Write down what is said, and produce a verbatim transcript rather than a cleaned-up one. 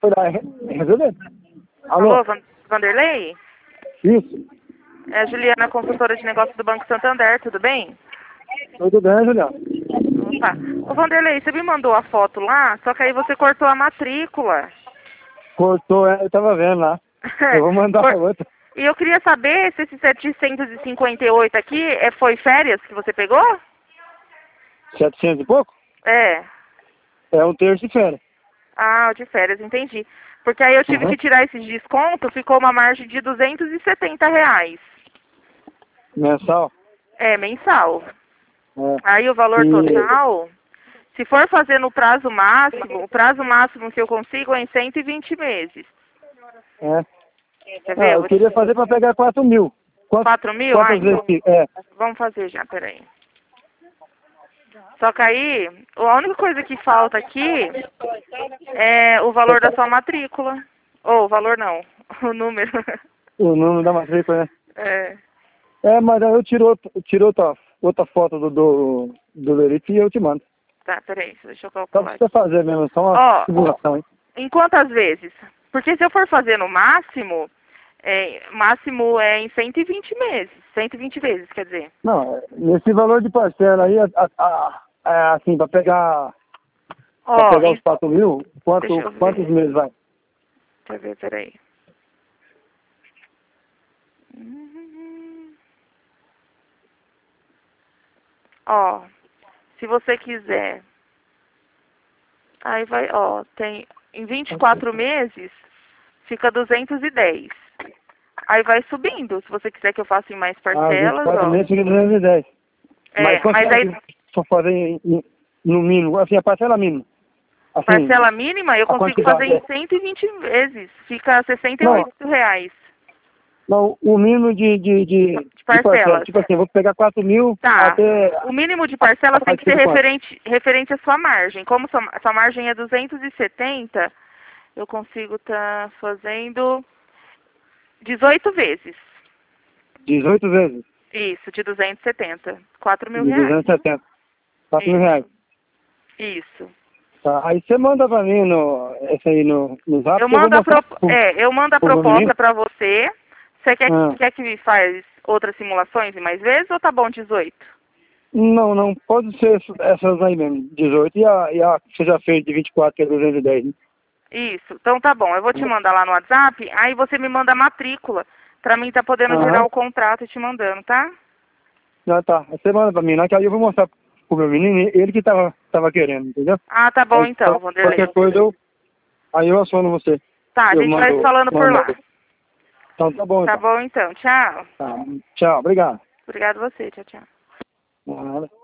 Foi lá, é resolver. Alô? Alô, Van- Vanderlei? Isso. É a Juliana, consultora de negócios do Banco Santander, tudo bem? Tudo bem, Juliano? Opa. Ô Vanderlei, você me mandou a foto lá, só que aí você cortou a matrícula. Cortou, é, eu tava vendo lá. Eu vou mandar Cor- outra. E eu queria saber se esse setecentos e cinquenta e oito aqui é, foi férias que você pegou? setecentos e pouco? É. É um terço de férias. Ah, de férias, entendi. Porque aí eu tive Uhum. que tirar esses descontos, ficou uma margem de duzentos e setenta reais. Mensal? É, mensal. É. Aí o valor E... total, se for fazer no prazo máximo, o prazo máximo que eu consigo é em cento e vinte meses. É. Quer Ah, ver? Eu eu vou queria te... fazer pra pegar quatro mil. Quanto, quatro mil? Ah, quantas vezes então que... É. vamos fazer já, peraí. Só que aí, a única coisa que falta aqui é o valor da sua matrícula. Ou, o valor não, o número. O número da matrícula, né? É. É, mas aí eu tiro, outro, eu tiro outra, outra foto do, do, do Lerite e eu te mando. Tá, peraí, deixa eu Só pra calcular você aqui. fazer mesmo, só uma Ó, simulação, hein? em quantas vezes? Porque se eu for fazer no máximo, é, máximo é em cento e vinte meses. cento e vinte vezes, quer dizer. Não, é, nesse valor de parcela aí, a, a, a, é assim, pra pegar, pra Ó, pegar em- os quatro mil, deixa quanto, eu quantos ver. meses vai? Deixa eu ver, peraí. Uhum. Ó, se você quiser, aí vai, ó, tem em vinte e quatro meses fica duzentos e dez. Aí vai subindo, se você quiser que eu faça em mais Ah, vinte e parcelas, quatro ó. meses fica duzentos e dez. Mas É, quanto mas é aí que for fazer em, em- no mínimo? Assim, a parcela mínima. Assim, parcela mínima eu a consigo fazer quantidade em é... cento e vinte vezes, fica sessenta e Não, oito reais não, o mínimo de, de, de, de de parcela. parcelas. Tipo assim, eu vou pegar quatro mil Tá. até O mínimo de a, a parcelas tem que partir ser de quanto? referente, referente à sua margem. Como sua, sua margem é duzentos e setenta, eu consigo estar fazendo dezoito vezes. dezoito vezes. Isso, de duzentos e setenta. quatro mil De reais. duzentos e setenta. quatro mil Isso, reais. isso. Tá, aí você manda pra mim no, esse aí no, no zap Eu que eu vou mando a, mostrar pro, pro, é, eu mando a pro meu menino. proposta para você. Você quer, Ah, quer que faz outras simulações e mais vezes ou tá bom dezoito? não, não, pode ser ess- essas aí mesmo, dezoito. E a, e a que você já fez de vinte e quatro, que é duzentos e dez, né? Isso. Então tá bom. Eu vou te mandar lá no WhatsApp, aí você me manda a matrícula. Pra mim tá podendo gerar Aham. o contrato e te mandando, tá? Ah, tá. Aí você manda pra mim, né? Que aí eu vou mostrar pro meu menino, ele que tava, tava querendo, entendeu? Ah, tá bom Aí então, qual- qualquer Vanderlei. coisa eu, aí eu aciono você. Tá, a Eu gente vai se mando, falando por mando. lá. Então tá bom, Tá então. bom então. Tchau. Tá. Tchau, obrigado. Obrigado a você. Tchau, tchau. Nada.